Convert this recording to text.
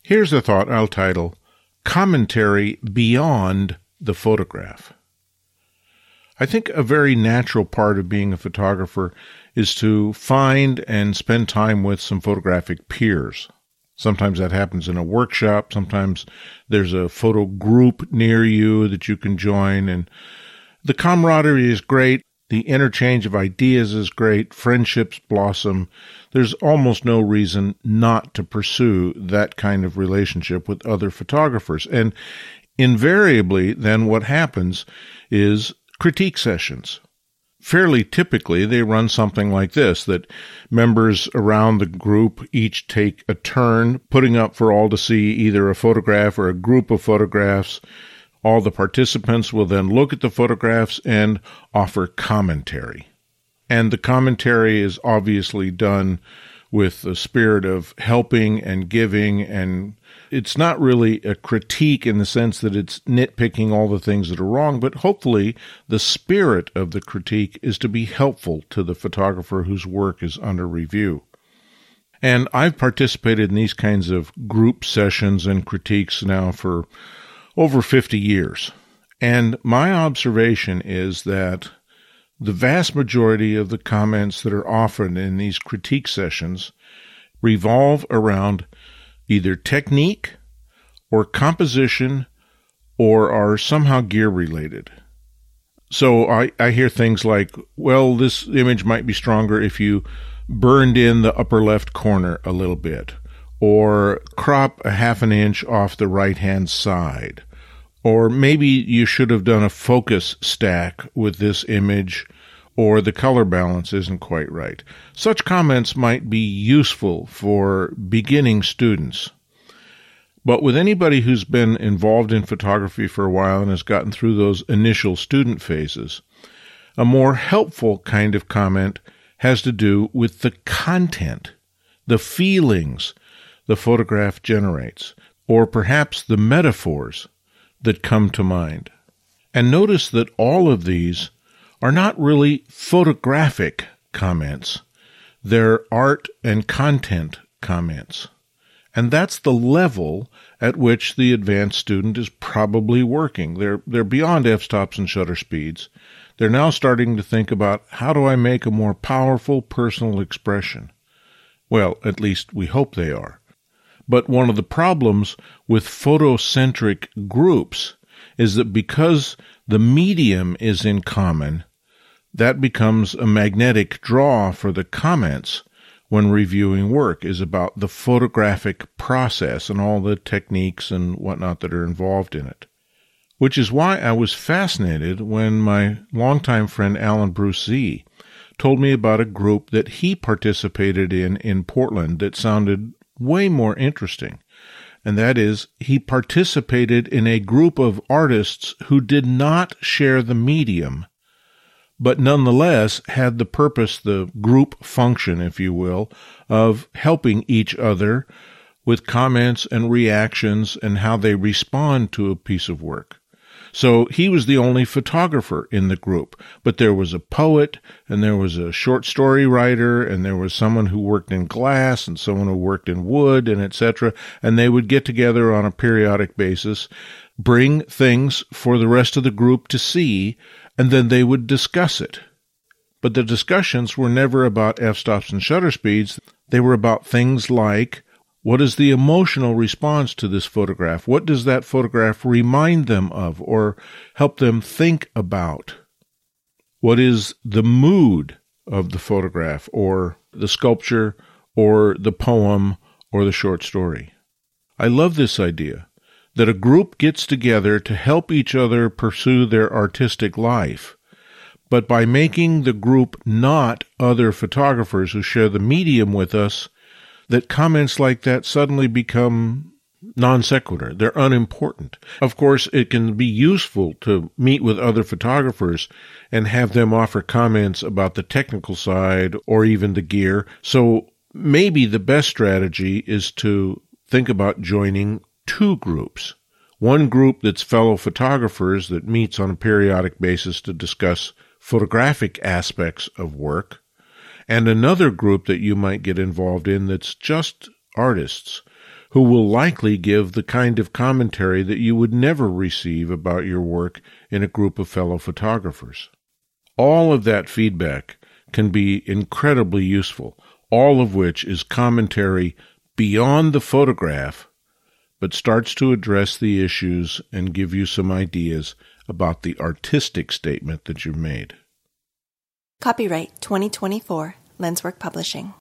Here's a thought I'll title, Commentary Beyond the Photograph. I think a very natural part of being a photographer is to find and spend time with some photographic peers. Sometimes that happens in a workshop. Sometimes there's a photo group near you that you can join. And the camaraderie is great. The interchange of ideas is great. Friendships blossom. There's almost no reason not to pursue that kind of relationship with other photographers. And invariably, then what happens is critique sessions. Fairly typically, they run something like this, that members around the group each take a turn putting up for all to see either a photograph or a group of photographs. All the participants will then look at the photographs and offer commentary. And the commentary is obviously done with the spirit of helping and giving, and it's not really a critique in the sense that it's nitpicking all the things that are wrong, but hopefully the spirit of the critique is to be helpful to the photographer whose work is under review. And I've participated in these kinds of group sessions and critiques now for over 50 years. And my observation is that the vast majority of the comments that are offered in these critique sessions revolve around either technique or composition or are somehow gear related. So I hear things like, well, this image might be stronger if you burned in the upper left corner a little bit, or crop a half an inch off the right-hand side. Or maybe you should have done a focus stack with this image, or the color balance isn't quite right. Such comments might be useful for beginning students. But with anybody who's been involved in photography for a while and has gotten through those initial student phases, a more helpful kind of comment has to do with the content, the feelings the photograph generates, or perhaps the metaphors that come to mind. And notice that all of these are not really photographic comments. They're art and content comments. And that's the level at which the advanced student is probably working. They're beyond f-stops and shutter speeds. They're now starting to think about, how do I make a more powerful personal expression? Well, at least we hope they are. But one of the problems with photocentric groups is that because the medium is in common, that becomes a magnetic draw for the comments when reviewing work, is about the photographic process and all the techniques and whatnot that are involved in it. Which is why I was fascinated when my longtime friend Alan Bruce told me about a group that he participated in Portland that sounded way more interesting. And that is, he participated in a group of artists who did not share the medium, but nonetheless had the purpose, the group function, if you will, of helping each other with comments and reactions and how they respond to a piece of work. So he was the only photographer in the group, but there was a poet, and there was a short story writer, and there was someone who worked in glass, and someone who worked in wood, and etc., and they would get together on a periodic basis, bring things for the rest of the group to see, and then they would discuss it. But the discussions were never about f-stops and shutter speeds. They were about things like, what is the emotional response to this photograph? What does that photograph remind them of or help them think about? What is the mood of the photograph or the sculpture or the poem or the short story? I love this idea that a group gets together to help each other pursue their artistic life, but by making the group not other photographers who share the medium with us, that comments like that suddenly become non sequitur. They're unimportant. Of course, it can be useful to meet with other photographers and have them offer comments about the technical side or even the gear. So maybe the best strategy is to think about joining two groups. One group that's fellow photographers that meets on a periodic basis to discuss photographic aspects of work, and another group that you might get involved in that's just artists who will likely give the kind of commentary that you would never receive about your work in a group of fellow photographers. All of that feedback can be incredibly useful, all of which is commentary beyond the photograph, but starts to address the issues and give you some ideas about the artistic statement that you've made. Copyright 2024, Lenswork Publishing.